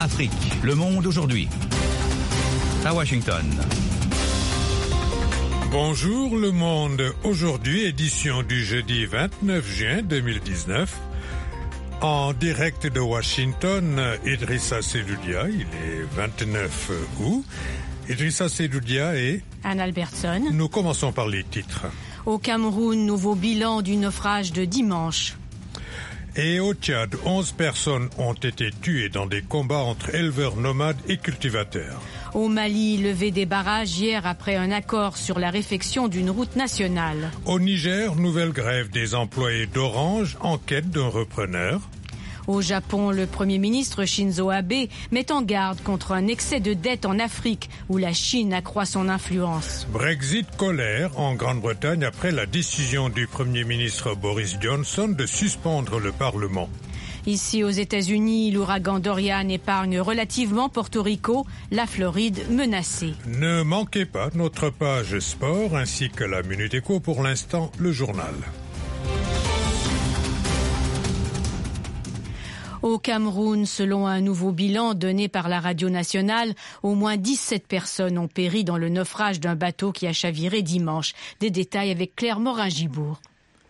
Afrique, le monde aujourd'hui. À Washington. Bonjour le monde, aujourd'hui édition du jeudi 29 juin 2019. En direct de Washington, Idrissa Seloudia, il est 29 août. Idrissa Seloudia et Anne Albertson. Nous commençons par les titres. Au Cameroun, nouveau bilan du naufrage de dimanche. Et au Tchad, 11 personnes ont été tuées dans des combats entre éleveurs nomades et cultivateurs. Au Mali, levée des barrages hier après un accord sur la réfection d'une route nationale. Au Niger, nouvelle grève des employés d'Orange en quête d'un repreneur. Au Japon, le Premier ministre Shinzo Abe met en garde contre un excès de dette en Afrique où la Chine accroît son influence. Brexit, colère en Grande-Bretagne après la décision du Premier ministre Boris Johnson de suspendre le Parlement. Ici aux États-Unis, l'ouragan Dorian épargne relativement Porto Rico, la Floride menacée. Ne manquez pas notre page sport ainsi que la Minute Éco, pour l'instant le journal. Au Cameroun, selon un nouveau bilan donné par la radio nationale, au moins 17 personnes ont péri dans le naufrage d'un bateau qui a chaviré dimanche. Des détails avec Claire Morin-Gibourg.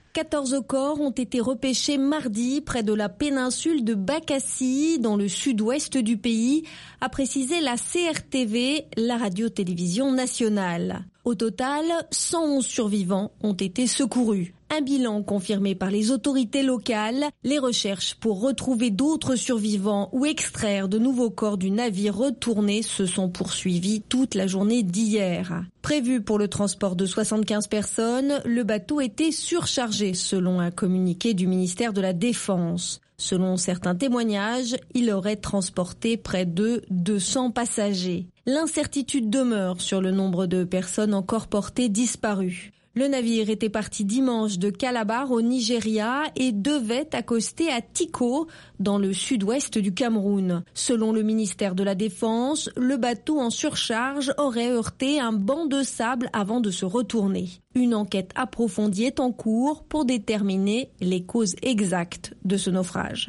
14 corps ont été repêchés mardi près de la péninsule de Bakassi, dans le sud-ouest du pays, a précisé la CRTV, la radio-télévision nationale. Au total, 111 survivants ont été secourus. Un bilan confirmé par les autorités locales. Les recherches pour retrouver d'autres survivants ou extraire de nouveaux corps du navire retourné se sont poursuivies toute la journée d'hier. Prévu pour le transport de 75 personnes, le bateau était surchargé selon un communiqué du ministère de la Défense. Selon certains témoignages, il aurait transporté près de 200 passagers. L'incertitude demeure sur le nombre de personnes encore portées disparues. Le navire était parti dimanche de Calabar au Nigeria et devait accoster à Tiko, dans le sud-ouest du Cameroun. Selon le ministère de la Défense, le bateau en surcharge aurait heurté un banc de sable avant de se retourner. Une enquête approfondie est en cours pour déterminer les causes exactes de ce naufrage.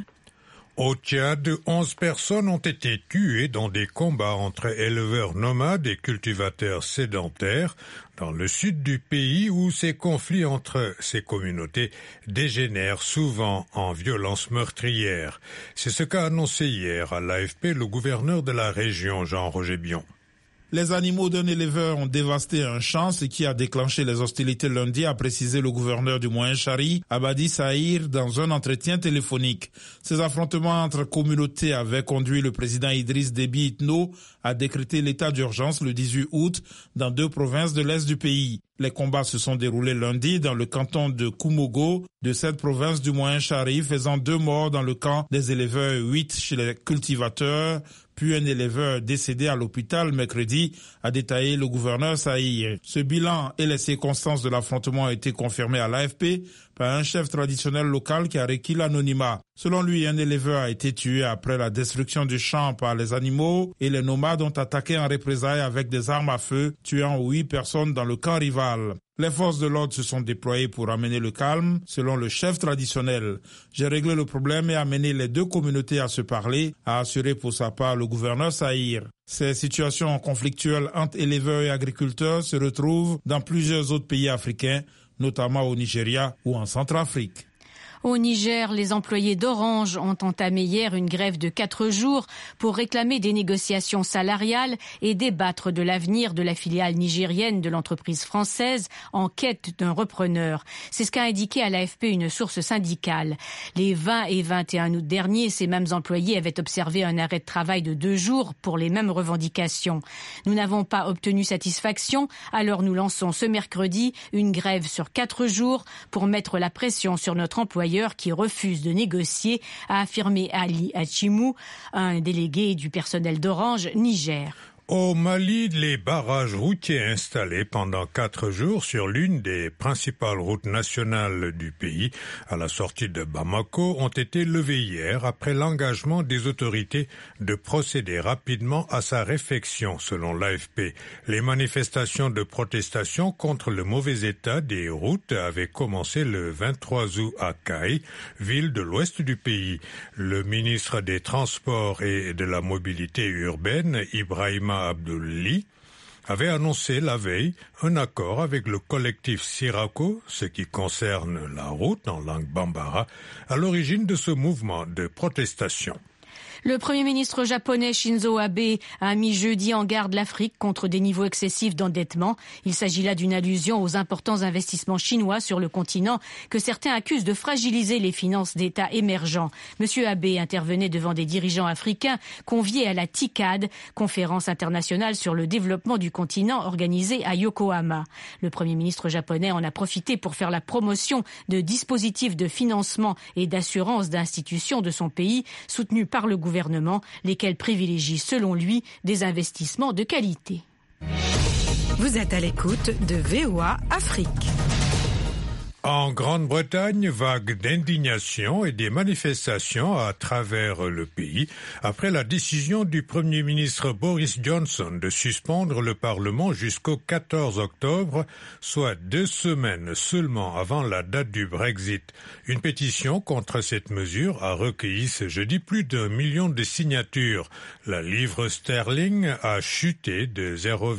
Au Tchad, 11 personnes ont été tuées dans des combats entre éleveurs nomades et cultivateurs sédentaires dans le sud du pays, où ces conflits entre ces communautés dégénèrent souvent en violences meurtrières. C'est ce qu'a annoncé hier à l'AFP le gouverneur de la région, Jean-Roger Bion. Les animaux d'un éleveur ont dévasté un champ, ce qui a déclenché les hostilités lundi, a précisé le gouverneur du Moyen-Chari, Abadi Sahir, dans un entretien téléphonique. Ces affrontements entre communautés avaient conduit le président Idriss Déby Itno à décréter l'état d'urgence le 18 août dans 2 provinces de l'est du pays. Les combats se sont déroulés lundi dans le canton de Koumogo, de cette province du Moyen-Chari, faisant 2 morts dans le camp des éleveurs, 8 chez les cultivateurs, puis un éleveur décédé à l'hôpital mercredi, a détaillé le gouverneur Sahir. Ce bilan et les circonstances de l'affrontement ont été confirmés à l'AFP par un chef traditionnel local qui a requis l'anonymat. Selon lui, un éleveur a été tué après la destruction du champ par les animaux et les nomades ont attaqué en représailles avec des armes à feu, tuant 8 personnes dans le camp rival. Les forces de l'ordre se sont déployées pour amener le calme, selon le chef traditionnel. J'ai réglé le problème et amené les 2 communautés à se parler, a assuré pour sa part le gouverneur Sahir. Ces situations conflictuelles entre éleveurs et agriculteurs se retrouvent dans plusieurs autres pays africains, notamment au Nigeria ou en Centrafrique. Au Niger, les employés d'Orange ont entamé hier une grève de 4 jours pour réclamer des négociations salariales et débattre de l'avenir de la filiale nigérienne de l'entreprise française en quête d'un repreneur. C'est ce qu'a indiqué à l'AFP une source syndicale. Les 20 et 21 août dernier, ces mêmes employés avaient observé un arrêt de travail de 2 jours pour les mêmes revendications. Nous n'avons pas obtenu satisfaction, alors nous lançons ce mercredi une grève sur 4 jours pour mettre la pression sur notre employeur qui refuse de négocier, a affirmé Ali Hachimou, un délégué du personnel d'Orange Niger. Au Mali, les barrages routiers installés pendant 4 jours sur l'une des principales routes nationales du pays, à la sortie de Bamako, ont été levés hier après l'engagement des autorités de procéder rapidement à sa réfection, selon l'AFP. Les manifestations de protestation contre le mauvais état des routes avaient commencé le 23 août à Kaï, ville de l'ouest du pays. Le ministre des Transports et de la Mobilité urbaine, Ibrahima Abdouli, avait annoncé la veille un accord avec le collectif Sirako, ce qui concerne la route en langue bambara, à l'origine de ce mouvement de protestation. Le Premier ministre japonais Shinzo Abe a mis jeudi en garde l'Afrique contre des niveaux excessifs d'endettement. Il s'agit là d'une allusion aux importants investissements chinois sur le continent que certains accusent de fragiliser les finances d'États émergents. Monsieur Abe intervenait devant des dirigeants africains conviés à la TICAD, conférence internationale sur le développement du continent organisée à Yokohama. Le Premier ministre japonais en a profité pour faire la promotion de dispositifs de financement et d'assurance d'institutions de son pays soutenus par le gouvernement, lesquels privilégient, selon lui, des investissements de qualité. Vous êtes à l'écoute de VOA Afrique. En Grande-Bretagne, vague d'indignation et des manifestations à travers le pays après la décision du Premier ministre Boris Johnson de suspendre le Parlement jusqu'au 14 octobre, soit 2 semaines seulement avant la date du Brexit. Une pétition contre cette mesure a recueilli ce jeudi plus d'1 million de signatures. La livre sterling a chuté de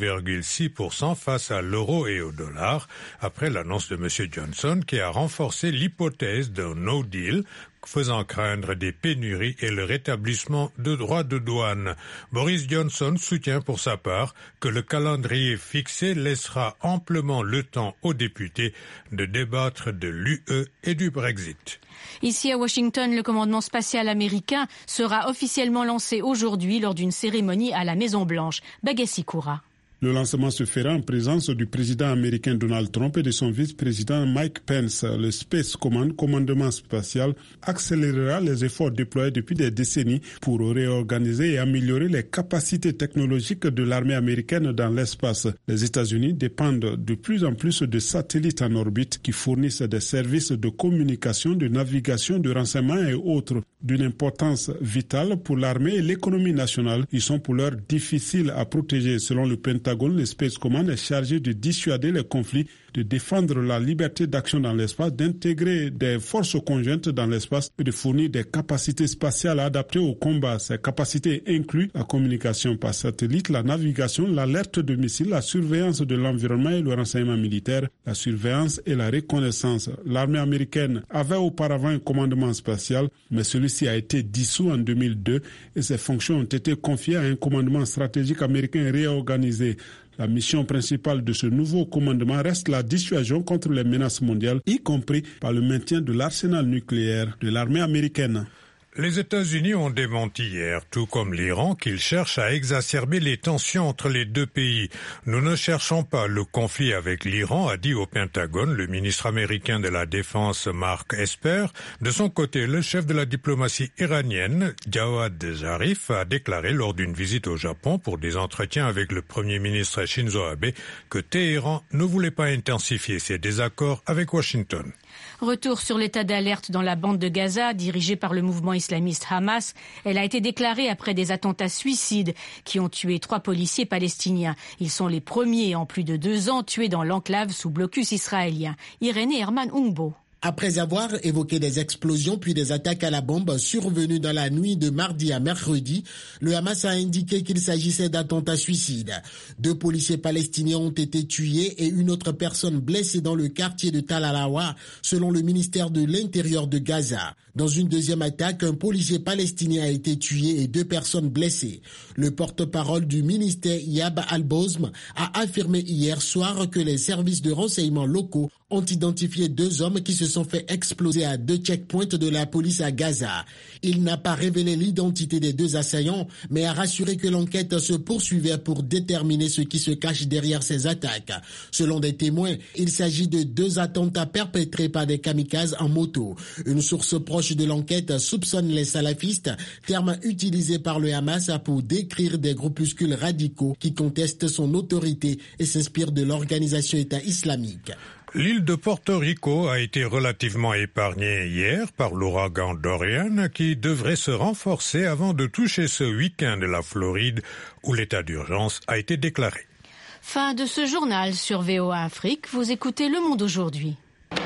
0,6% face à l'euro et au dollar après l'annonce de M. Johnson, qui a renforcé l'hypothèse d'un no deal, faisant craindre des pénuries et le rétablissement de droits de douane. Boris Johnson soutient pour sa part que le calendrier fixé laissera amplement le temps aux députés de débattre de l'UE et du Brexit. Ici à Washington, le commandement spatial américain sera officiellement lancé aujourd'hui lors d'une cérémonie à la Maison-Blanche. Bagassi Koura. Le lancement se fera en présence du président américain Donald Trump et de son vice-président Mike Pence. Le Space Command, commandement spatial, accélérera les efforts déployés depuis des décennies pour réorganiser et améliorer les capacités technologiques de l'armée américaine dans l'espace. Les États-Unis dépendent de plus en plus de satellites en orbite qui fournissent des services de communication, de navigation, de renseignement et autres. D'une importance vitale pour l'armée et l'économie nationale, ils sont pour l'heure difficiles à protéger. Selon le Pentagone, le Space Command est chargé de dissuader les conflits, de défendre la liberté d'action dans l'espace, d'intégrer des forces conjointes dans l'espace et de fournir des capacités spatiales adaptées au combat. Ces capacités incluent la communication par satellite, la navigation, l'alerte de missiles, la surveillance de l'environnement et le renseignement militaire, la surveillance et la reconnaissance. L'armée américaine avait auparavant un commandement spatial, mais celui-ci a été dissous en 2002 et ses fonctions ont été confiées à un commandement stratégique américain réorganisé. La mission principale de ce nouveau commandement reste la dissuasion contre les menaces mondiales, y compris par le maintien de l'arsenal nucléaire de l'armée américaine. Les États-Unis ont démenti hier, tout comme l'Iran, qu'ils cherchent à exacerber les tensions entre les deux pays. Nous ne cherchons pas le conflit avec l'Iran, a dit au Pentagone le ministre américain de la Défense Mark Esper. De son côté, le chef de la diplomatie iranienne, Jawad Zarif, a déclaré lors d'une visite au Japon pour des entretiens avec le Premier ministre Shinzo Abe que Téhéran ne voulait pas intensifier ses désaccords avec Washington. Retour sur l'état d'alerte dans la bande de Gaza, dirigée par le mouvement islamiste Hamas. Elle a été déclarée après des attentats suicides qui ont tué 3 policiers palestiniens. Ils sont les premiers en plus de 2 ans tués dans l'enclave sous blocus israélien. Irénée Herman Ungbo. Après avoir évoqué des explosions puis des attaques à la bombe survenues dans la nuit de mardi à mercredi, le Hamas a indiqué qu'il s'agissait d'attentats suicides. 2 policiers palestiniens ont été tués et une autre personne blessée dans le quartier de Tal Al-Awa, selon le ministère de l'Intérieur de Gaza. Dans une deuxième attaque, un policier palestinien a été tué et 2 personnes blessées. Le porte-parole du ministère Yab Al-Bozm a affirmé hier soir que les services de renseignement locaux ont identifié 2 hommes qui se sont fait exploser à 2 checkpoints de la police à Gaza. Il n'a pas révélé l'identité des 2 assaillants, mais a rassuré que l'enquête se poursuivait pour déterminer ce qui se cache derrière ces attaques. Selon des témoins, il s'agit de 2 attentats perpétrés par des kamikazes en moto. Une source proche proches de l'enquête soupçonnent les salafistes, terme utilisé par le Hamas pour décrire des groupuscules radicaux qui contestent son autorité et s'inspirent de l'organisation État islamique. L'île de Porto Rico a été relativement épargnée hier par l'ouragan Dorian qui devrait se renforcer avant de toucher ce week-end la Floride où l'état d'urgence a été déclaré. Fin de ce journal sur VOA Afrique. Vous écoutez Le Monde aujourd'hui.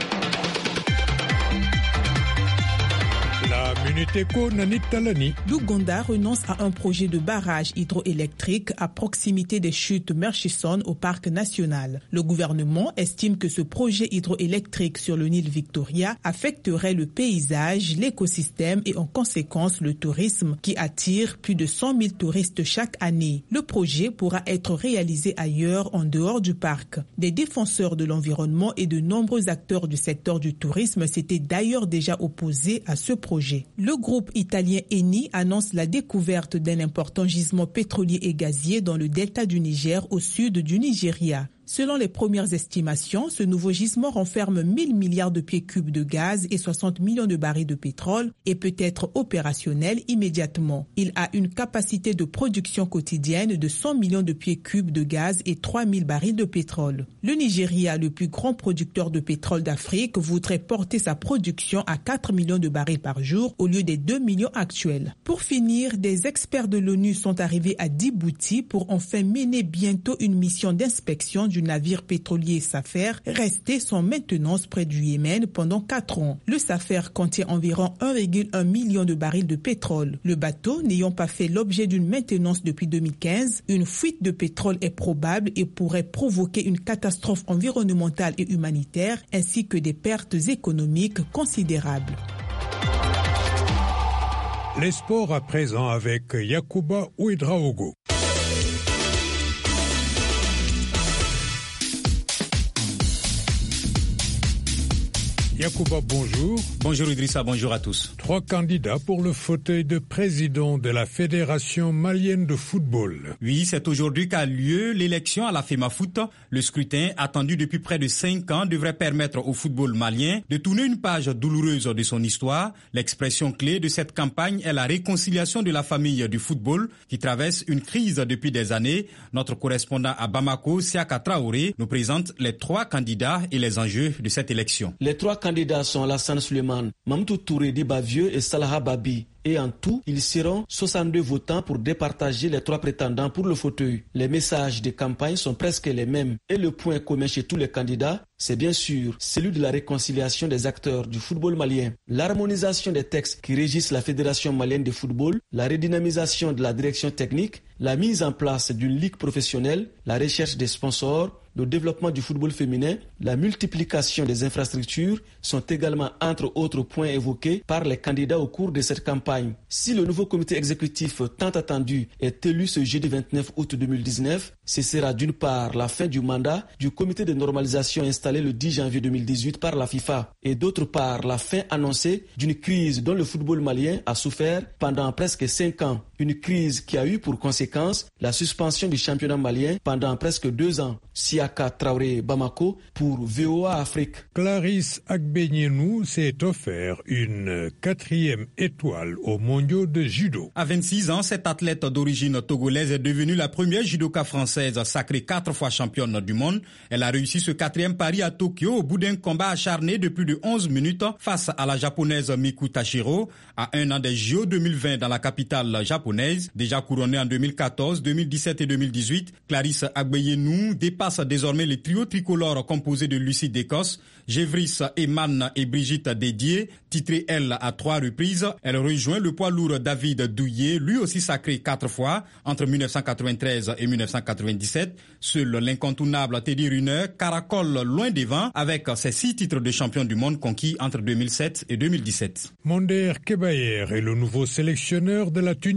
Minute Éco, Nanit Talani. L'Ouganda renonce à un projet de barrage hydroélectrique à proximité des chutes Murchison au parc national. Le gouvernement estime que ce projet hydroélectrique sur le Nil Victoria affecterait le paysage, l'écosystème et en conséquence le tourisme qui attire plus de 100 000 touristes chaque année. Le projet pourra être réalisé ailleurs en dehors du parc. Des défenseurs de l'environnement et de nombreux acteurs du secteur du tourisme s'étaient d'ailleurs déjà opposés à ce projet. Le groupe italien Eni annonce la découverte d'un important gisement pétrolier et gazier dans le delta du Niger au sud du Nigeria. Selon les premières estimations, ce nouveau gisement renferme 1000 milliards de pieds cubes de gaz et 60 millions de barils de pétrole et peut être opérationnel immédiatement. Il a une capacité de production quotidienne de 100 millions de pieds cubes de gaz et 3000 barils de pétrole. Le Nigeria, le plus grand producteur de pétrole d'Afrique, voudrait porter sa production à 4 millions de barils par jour au lieu des 2 millions actuels. Pour finir, des experts de l'ONU sont arrivés à Djibouti pour enfin mener bientôt une mission d'inspection du navire pétrolier Safer, resté sans maintenance près du Yémen pendant 4 ans. Le Safer contient environ 1,1 million de barils de pétrole. Le bateau n'ayant pas fait l'objet d'une maintenance depuis 2015, une fuite de pétrole est probable et pourrait provoquer une catastrophe environnementale et humanitaire ainsi que des pertes économiques considérables. Les sports à présent avec Yacouba Ouedraogo. Yacouba, bonjour. Bonjour Idrissa, bonjour à tous. 3 candidats pour le fauteuil de président de la Fédération malienne de football. Oui, c'est aujourd'hui qu'a lieu l'élection à la FEMAFOOT. Le scrutin, attendu depuis près de 5 ans, devrait permettre au football malien de tourner une page douloureuse de son histoire. L'expression clé de cette campagne est la réconciliation de la famille du football qui traverse une crise depuis des années. Notre correspondant à Bamako, Siaka Traoré, nous présente les 3 candidats et les enjeux de cette élection. Les 3 candidats sont Alassane Suleiman, Mamadou Touré Dibavieux et Salah Babi. Et en tout, ils seront 62 votants pour départager les 3 prétendants pour le fauteuil. Les messages de campagne sont presque les mêmes. Et le point commun chez tous les candidats, c'est bien sûr celui de la réconciliation des acteurs du football malien. L'harmonisation des textes qui régissent la Fédération malienne de football, la redynamisation de la direction technique, la mise en place d'une ligue professionnelle, la recherche des sponsors, le développement du football féminin, la multiplication des infrastructures sont également entre autres points évoqués par les candidats au cours de cette campagne. Si le nouveau comité exécutif tant attendu est élu ce jeudi 29 août 2019, ce sera d'une part la fin du mandat du comité de normalisation installé le 10 janvier 2018 par la FIFA et d'autre part la fin annoncée d'une crise dont le football malien a souffert pendant presque 5 ans. Une crise qui a eu pour conséquence la suspension du championnat malien pendant presque 2 ans. Siaka Traoré Bamako pour VOA Afrique. Clarisse Agbenienou s'est offert une 4e étoile aux mondiaux de judo. À 26 ans, cette athlète d'origine togolaise est devenue la première judoka française sacrée 4 fois championne du monde. Elle a réussi ce 4e pari à Tokyo au bout d'un combat acharné de plus de 11 minutes face à la japonaise Miku Tashiro à 1 an des JO 2020 dans la capitale japonaise. Déjà couronnée en 2014, 2017 et 2018, Clarisse Agbenienou dépasse désormais les trio tricolore composé de Lucie d'Écosse, Gévris, Eman et Brigitte Dédier. Titrée elle à 3 reprises, elle rejoint le poids lourd David Douillet, lui aussi sacré 4 fois entre 1993 et 1997. Seul l'incontournable Teddy Riner caracole loin devant avec ses 6 titres de champion du monde conquis entre 2007 et 2017. Monder Kebayer est le nouveau sélectionneur de la Tunisie.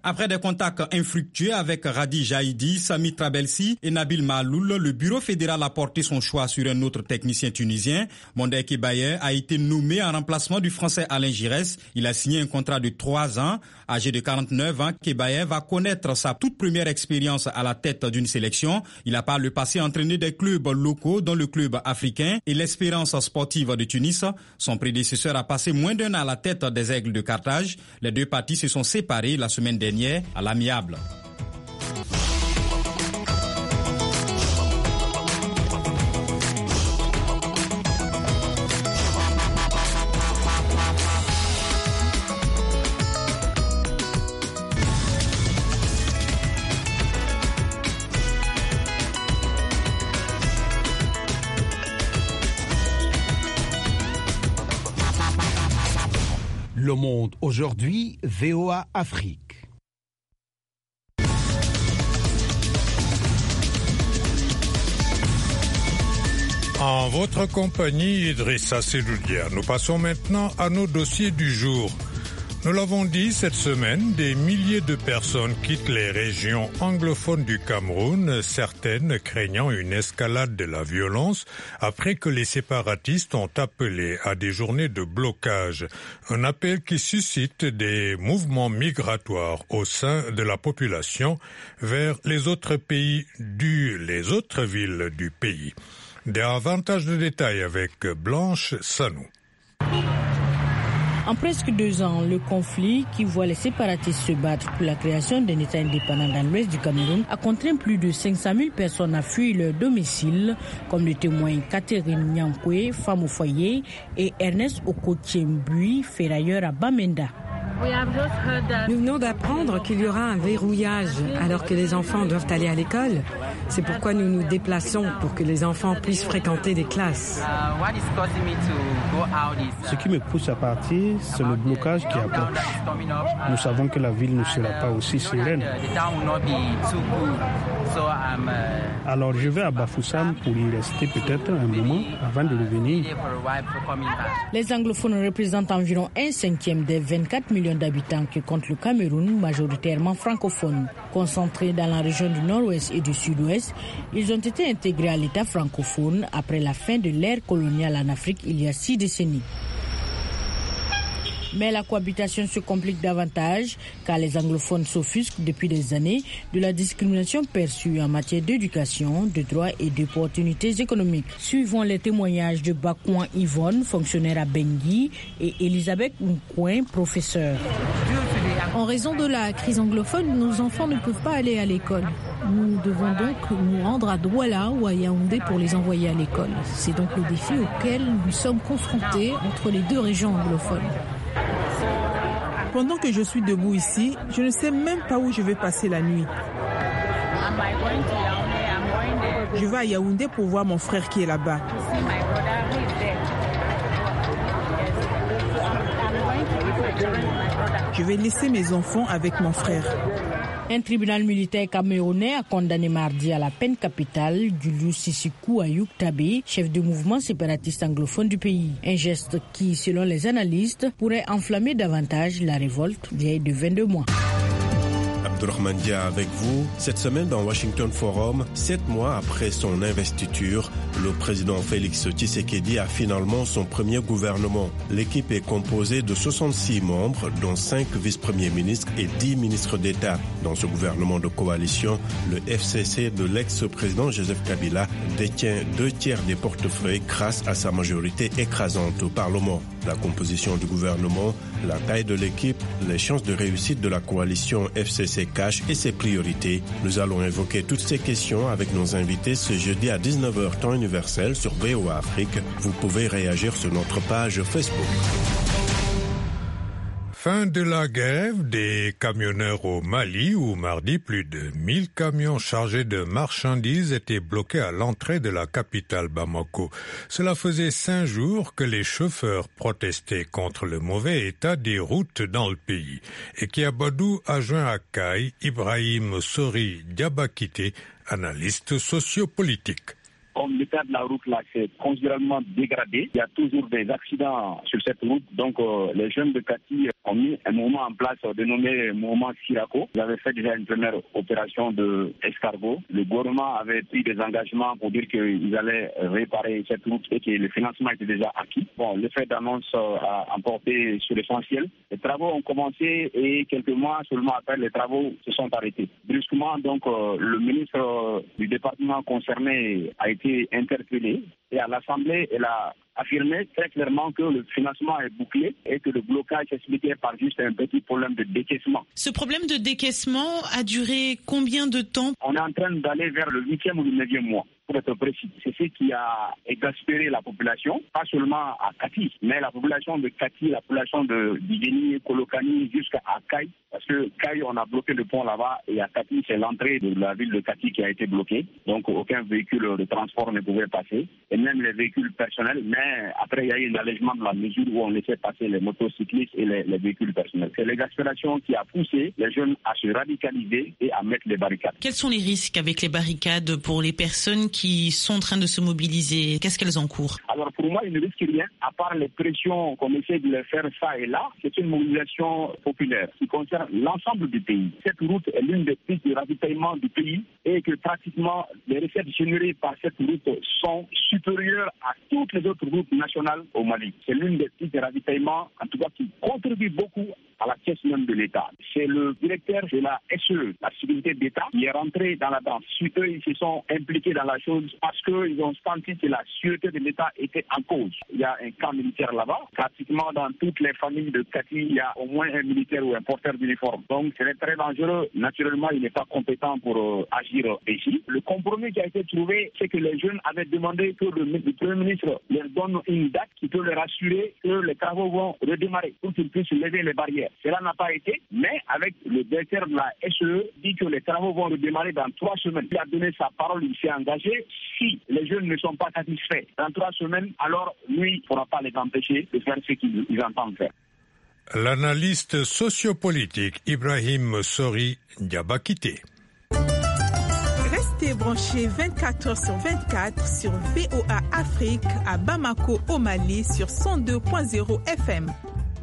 Après des contacts infructueux avec Radi Jaïdi, Sami Trabelsi et Nabil Mahloul, le bureau fédéral a porté son choix sur un autre technicien tunisien. Mondai Kebaye a été nommé en remplacement du français Alain Giresse. Il a signé un contrat de 3 ans. Âgé de 49 ans, Kebaye va connaître sa toute première expérience à la tête d'une sélection. Il a par le passé entraîné des clubs locaux, dont le club africain et l'Espérance sportive de Tunis. Son prédécesseur a passé moins d'1 an à la tête des Aigles de Carthage. Les deux parties se sont séparées la semaine dernière à l'amiable. Le Monde aujourd'hui, VOA Afrique. En votre compagnie, Idrissa Seloudia. Nous passons maintenant à nos dossiers du jour. Nous l'avons dit, cette semaine, des milliers de personnes quittent les régions anglophones du Cameroun, certaines craignant une escalade de la violence après que les séparatistes ont appelé à des journées de blocage. Un appel qui suscite des mouvements migratoires au sein de la population vers les autres les autres villes du pays. Davantage de détails avec Blanche Sanou. En presque 2 ans, le conflit qui voit les séparatistes se battre pour la création d'un État indépendant dans l'ouest du Cameroun a contraint plus de 500 000 personnes à fuir leur domicile, comme le témoignent Catherine Nyankwe, femme au foyer, et Ernest Okotiembui, ferrailleur à Bamenda. Nous venons d'apprendre qu'il y aura un verrouillage alors que les enfants doivent aller à l'école. C'est pourquoi nous nous déplaçons pour que les enfants puissent fréquenter des classes. Ce qui me pousse à partir, c'est le blocage qui approche. Nous savons que la ville ne sera pas aussi sereine. Alors je vais à Bafoussam pour y rester peut-être un moment avant de revenir. Les anglophones représentent environ 1/5 des 24 millions d'habitants que compte le Cameroun, majoritairement francophones. Concentrés dans la région du nord-ouest et du sud-ouest, ils ont été intégrés à l'État francophone après la fin de l'ère coloniale en Afrique il y a 6 décennies. Mais la cohabitation se complique davantage car les anglophones s'offusquent depuis des années de la discrimination perçue en matière d'éducation, de droits et d'opportunités économiques. Suivons les témoignages de Bakouan Yvonne, fonctionnaire à Bengui, et Elisabeth Nkouin, professeure. En raison de la crise anglophone, nos enfants ne peuvent pas aller à l'école. Nous devons donc nous rendre à Douala ou à Yaoundé pour les envoyer à l'école. C'est donc le défi auquel nous sommes confrontés entre les 2 régions anglophones. Pendant que je suis debout ici, je ne sais même pas où je vais passer la nuit. Je vais à Yaoundé pour voir mon frère qui est là-bas. Je vais laisser mes enfants avec mon frère. Un tribunal militaire camerounais a condamné mardi à la peine capitale Julius Sisikou Ayouk Tabé, chef de mouvement séparatiste anglophone du pays. Un geste qui, selon les analystes, pourrait enflammer davantage la révolte vieille de 22 mois. Abdourahmane Dia avec vous. Cette semaine dans Washington Forum, 7 mois après son investiture, le président Félix Tshisekedi a finalement son premier gouvernement. L'équipe est composée de 66 membres, dont 5 vice-premiers ministres et 10 ministres d'État. Dans ce gouvernement de coalition, le FCC de l'ex-président Joseph Kabila détient 2/3 des portefeuilles grâce à sa majorité écrasante au Parlement. La composition du gouvernement, la taille de l'équipe, les chances de réussite de la coalition FCC cash et ses priorités. Nous allons évoquer toutes ces questions avec nos invités ce jeudi à 19h temps universel sur VOA Afrique. Vous pouvez réagir sur notre page Facebook. Fin de la grève des camionneurs au Mali où mardi plus de 1000 camions chargés de marchandises étaient bloqués à l'entrée de la capitale Bamako. Cela faisait 5 jours que les chauffeurs protestaient contre le mauvais état des routes dans le pays. Et Kiabadou a joint à Kai Ibrahim Sori Diabakité, analyste sociopolitique. comme l'état de la route là s'est considérablement dégradé, il y a toujours des accidents sur cette route. Donc les jeunes de Kati ont mis un mouvement en place dénommé mouvement Sirako. Ils avaient fait déjà une première opération de escargot. Le gouvernement avait pris des engagements pour dire qu'ils allaient réparer cette route et que le financement était déjà acquis. Bon, le fait d'annonce a emporté sur l'essentiel. Les travaux ont commencé et quelques mois seulement après, les travaux se sont arrêtés. Brusquement, donc, le ministre du département concerné a été interpellé et à l'Assemblée, elle a affirmé très clairement que le financement est bouclé et que le blocage s'expliquait par juste un petit problème de décaissement. Ce problème de décaissement a duré combien de temps? On est en train d'aller vers le 8e ou le 9e mois. Pour être précis, c'est ce qui a exaspéré la population, pas seulement à Kati, mais la population de Kati, la population de Digeni, Kolokani, jusqu'à Kaï, parce que Kaï, on a bloqué le pont là-bas, et à Kati, c'est l'entrée de la ville de Kati qui a été bloquée, donc aucun véhicule de transport ne pouvait passer, et même les véhicules personnels, mais après il y a eu un allègement de la mesure où on laissait passer les motocyclistes et les véhicules personnels. C'est l'exaspération qui a poussé les jeunes à se radicaliser et à mettre les barricades. Quels sont les risques avec les barricades pour les personnes qui sont en train de se mobiliser? Qu'est-ce qu'elles encourent? Alors pour moi, il ne risque rien, à part les pressions qu'on essaie de les faire ça et là. C'est une mobilisation populaire qui concerne l'ensemble du pays. Cette route est l'une des pistes de ravitaillement du pays et que pratiquement les recettes générées par cette route sont supérieures à toutes les autres routes nationales au Mali. C'est l'une des pistes de ravitaillement, en tout cas, qui contribue beaucoup à la caisse même de l'État. C'est le directeur de la SE, la sécurité d'État, qui est rentré dans la danse. Suite, eux, ils se sont impliqués dans la chose parce qu'ils ont senti que la sûreté de l'État était en cause. Il y a un camp militaire là-bas. Pratiquement dans toutes les familles de Kati, il y a au moins un militaire ou un porteur d'uniforme. Donc c'est très dangereux. Naturellement, il n'est pas compétent pour agir ici. Le compromis qui a été trouvé, c'est que les jeunes avaient demandé que le Premier ministre leur donne une date qui peut leur assurer que les travaux vont redémarrer pour qu'ils puissent lever les barrières. Cela n'a pas été, mais avec le directeur de la SE dit que les travaux vont redémarrer dans 3 semaines. Il a donné sa parole, il s'est engagé. Si les jeunes ne sont pas satisfaits dans 3 semaines, alors lui ne pourra pas les empêcher de faire ce qu'ils entendent faire. L'analyste sociopolitique Ibrahim Sori Diabakité. Restez branchés 24 heures sur 24 sur VOA Afrique à Bamako au Mali sur 102.0 FM.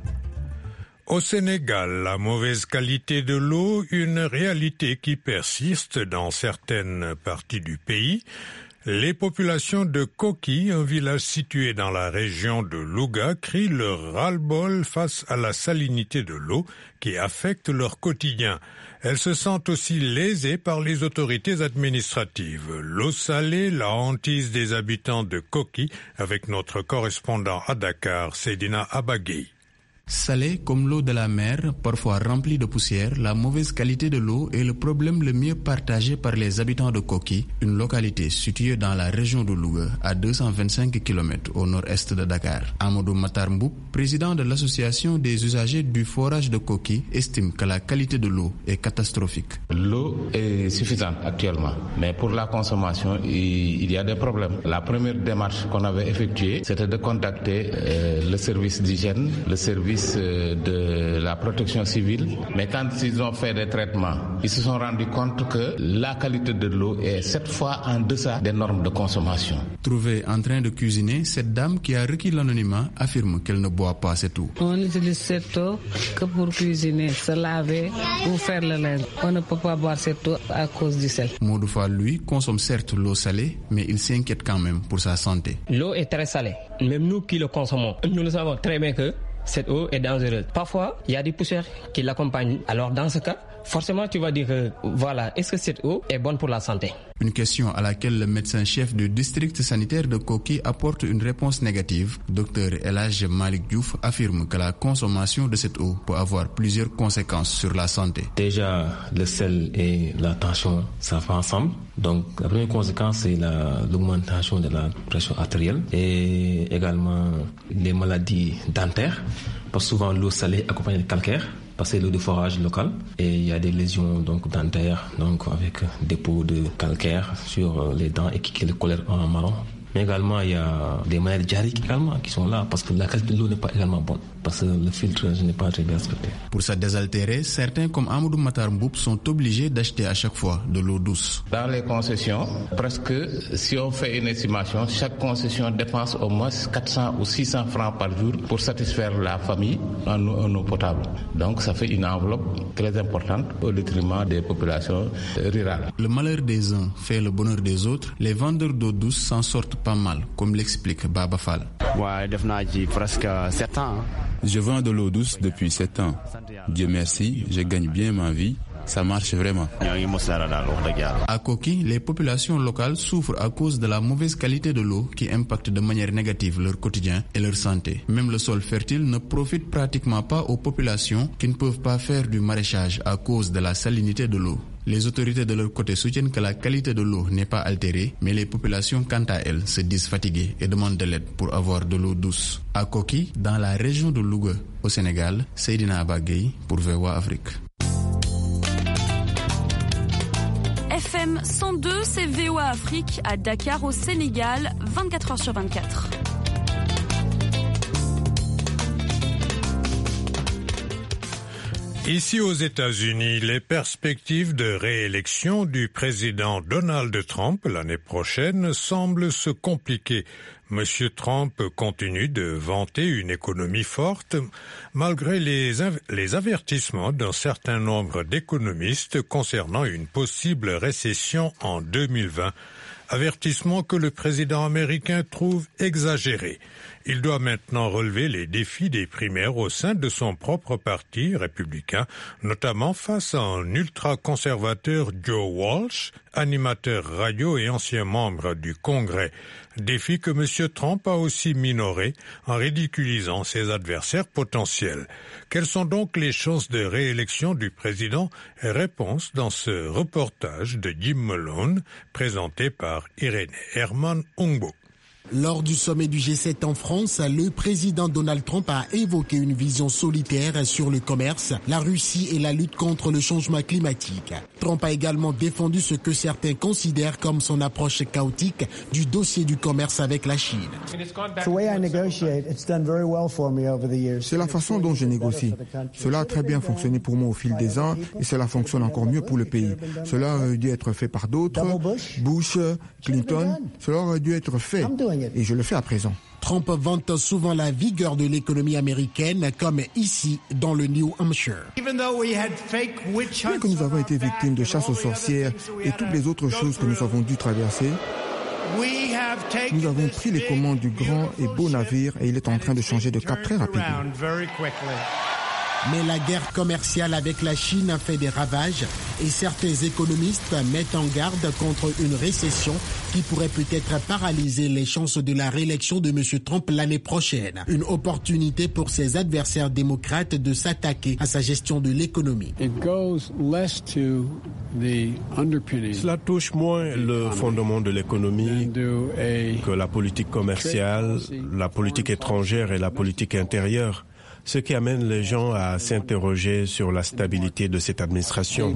Au Sénégal, la mauvaise qualité de l'eau, une réalité qui persiste dans certaines parties du pays. Les populations de Koki, un village situé dans la région de Louga, crient leur ras-le-bol face à la salinité de l'eau qui affecte leur quotidien. Elles se sentent aussi lésées par les autorités administratives. L'eau salée, la hantise des habitants de Koki, avec notre correspondant à Dakar, Seydina Abagui. Salée comme l'eau de la mer, parfois remplie de poussière, la mauvaise qualité de l'eau est le problème le mieux partagé par les habitants de Koki, une localité située dans la région de Louga, à 225 km au nord-est de Dakar. Amadou Matar Mboup, président de l'association des usagers du forage de Koki, estime que la qualité de l'eau est catastrophique. L'eau est suffisante actuellement, mais pour la consommation, il y a des problèmes. La première démarche qu'on avait effectuée, c'était de contacter le service d'hygiène, le service de la protection civile, mais quand ils ont fait des traitements, ils se sont rendus compte que la qualité de l'eau est 7 fois en deçà des normes de consommation. Trouvée en train de cuisiner, cette dame qui a requis l'anonymat affirme qu'elle ne boit pas cette eau. On utilise cette eau que pour cuisiner, se laver ou faire le linge. On ne peut pas boire cette eau à cause du sel. Moudoufa, lui, consomme certes l'eau salée, mais il s'inquiète quand même pour sa santé. L'eau est très salée. Même nous qui le consommons, nous le savons très bien que cette eau est dangereuse. Parfois, il y a des poussières qui l'accompagnent. Alors dans ce cas, forcément tu vas dire que voilà, est-ce que cette eau est bonne pour la santé? Une question à laquelle le médecin-chef du district sanitaire de Koki apporte une réponse négative. Dr Elhadj Malik Diouf affirme que la consommation de cette eau peut avoir plusieurs conséquences sur la santé. Déjà, le sel et la tension, ça va ensemble. Donc la première conséquence, c'est l'augmentation de la pression artérielle et également les maladies dentaires. Parce que souvent l'eau salée accompagne le calcaire. Parce que c'est l'eau de forage local et il y a des lésions donc dentaires donc avec dépôt de calcaire sur les dents et qui les colèrent en marron. Mais également il y a des maladies diarrhéiques également qui sont là parce que la qualité de l'eau n'est pas également bonne. parce que le filtrage n'est pas très bien respecté. Pour se désaltérer, certains comme Amadou Matar Mboup sont obligés d'acheter à chaque fois de l'eau douce. Dans les concessions, presque si on fait une estimation, chaque concession dépense au moins 400 ou 600 francs par jour pour satisfaire la famille en eau potable. Donc ça fait une enveloppe très importante au détriment des populations rurales. Le malheur des uns fait le bonheur des autres. Les vendeurs d'eau douce s'en sortent pas mal, comme l'explique Baba Fall. Ouais, presque 7 ans. Je vends de l'eau douce depuis 7 ans. Dieu merci, je gagne bien ma vie. Ça marche vraiment. À Koki, les populations locales souffrent à cause de la mauvaise qualité de l'eau qui impacte de manière négative leur quotidien et leur santé. Même le sol fertile ne profite pratiquement pas aux populations qui ne peuvent pas faire du maraîchage à cause de la salinité de l'eau. Les autorités de leur côté soutiennent que la qualité de l'eau n'est pas altérée, mais les populations, quant à elles, se disent fatiguées et demandent de l'aide pour avoir de l'eau douce. À Koki, dans la région de Louga, au Sénégal, Seydina Abagay pour VOA Afrique. FM 102, c'est VOA Afrique à Dakar au Sénégal, 24h/24. Ici aux États-Unis, les perspectives de réélection du président Donald Trump l'année prochaine semblent se compliquer. Monsieur Trump continue de vanter une économie forte, malgré les avertissements d'un certain nombre d'économistes concernant une possible récession en 2020. Avertissement que le président américain trouve exagéré. Il doit maintenant relever les défis des primaires au sein de son propre parti républicain, notamment face à un ultra-conservateur Joe Walsh, animateur radio et ancien membre du Congrès. Défi que M. Trump a aussi minoré en ridiculisant ses adversaires potentiels. Quelles sont donc les chances de réélection du président? Réponse dans ce reportage de Jim Malone, présenté par Irène Herman Ongbo. Lors du sommet du G7 en France, le président Donald Trump a évoqué une vision solitaire sur le commerce, la Russie et la lutte contre le changement climatique. Trump a également défendu ce que certains considèrent comme son approche chaotique du dossier du commerce avec la Chine. C'est la façon dont je négocie. Cela a très bien fonctionné pour moi au fil des ans et cela fonctionne encore mieux pour le pays. Cela aurait dû être fait par d'autres, Bush, Clinton, cela aurait dû être fait. Et je le fais à présent. Trump vante souvent la vigueur de l'économie américaine, comme ici dans le New Hampshire. Bien que nous avons été victimes de chasse aux sorcières et toutes les autres choses que nous avons dû traverser, nous avons pris les commandes du grand et beau navire et il est en train de changer de cap très rapidement. Mais la guerre commerciale avec la Chine a fait des ravages et certains économistes mettent en garde contre une récession qui pourrait peut-être paralyser les chances de la réélection de M. Trump l'année prochaine. Une opportunité pour ses adversaires démocrates de s'attaquer à sa gestion de l'économie. Cela touche moins le fondement de l'économie que la politique commerciale, la politique étrangère et la politique intérieure. Ce qui amène les gens à s'interroger sur la stabilité de cette administration.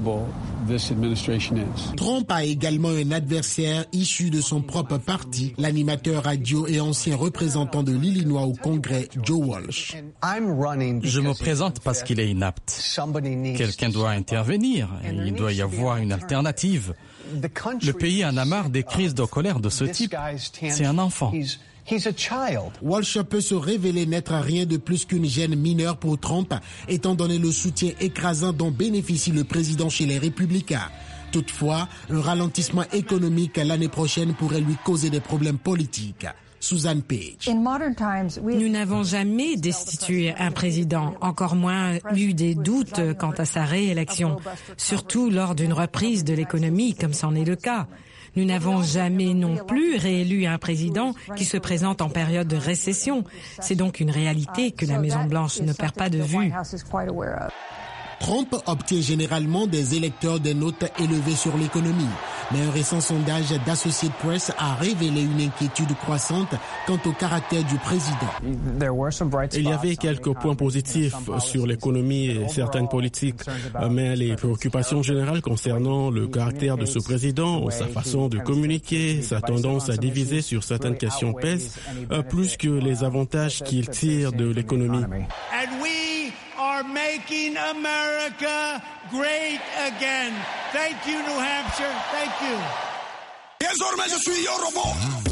Trump a également un adversaire issu de son propre parti, l'animateur radio et ancien représentant de l'Illinois au Congrès, Joe Walsh. Je me présente parce qu'il est inapte. Quelqu'un doit intervenir. Il doit y avoir une alternative. Le pays en a marre des crises de colère de ce type. C'est un enfant. Walsh peut se révéler n'être rien de plus qu'une gêne mineure pour Trump, étant donné le soutien écrasant dont bénéficie le président chez les Républicains. Toutefois, un ralentissement économique l'année prochaine pourrait lui causer des problèmes politiques. Suzanne Page. Nous n'avons jamais destitué un président, encore moins eu des doutes quant à sa réélection, surtout lors d'une reprise de l'économie comme c'en est le cas. Nous n'avons jamais non plus réélu un président qui se présente en période de récession. C'est donc une réalité que la Maison-Blanche ne perd pas de vue. Trump obtient généralement des électeurs des notes élevées sur l'économie. Mais un récent sondage d'Associated Press a révélé une inquiétude croissante quant au caractère du président. Il y avait quelques points positifs sur l'économie et certaines politiques, mais les préoccupations générales concernant le caractère de ce président, sa façon de communiquer, sa tendance à diviser sur certaines questions pèsent plus que les avantages qu'il tire de l'économie. Are making America great again. Thank you, New Hampshire. Thank you. Désormais, je suis Yorobon.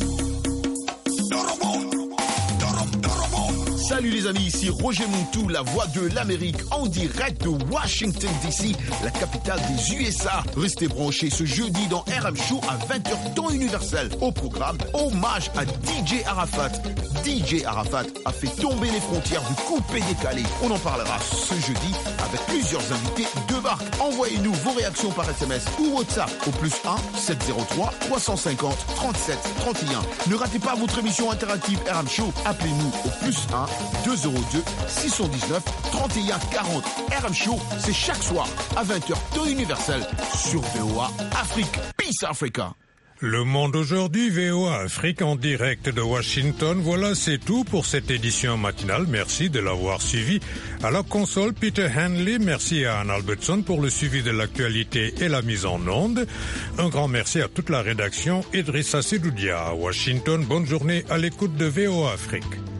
Salut les amis, ici Roger Montou, la voix de l'Amérique, en direct de Washington DC, la capitale des USA. Restez branchés ce jeudi dans RM Show à 20h temps universel. Au programme, hommage à DJ Arafat. DJ Arafat a fait tomber les frontières du coupé-décalé. On en parlera ce jeudi avec plusieurs invités de marque. Envoyez-nous vos réactions par SMS ou WhatsApp au +1 703 350 37 31. Ne ratez pas votre émission interactive RM Show. Appelez-nous au +1 202 619 31 40. RM Show, c'est chaque soir à 20h temps universel sur VOA Afrique. Peace Africa. Le Monde aujourd'hui, VOA Afrique en direct de Washington. Voilà, c'est tout pour cette édition matinale. Merci de l'avoir suivi. À la console, Peter Hanley. Merci à Anne Albertson pour le suivi de l'actualité et la mise en onde. Un grand merci à toute la rédaction. Idrissa Sidoudia à Washington. Bonne journée à l'écoute de VOA Afrique.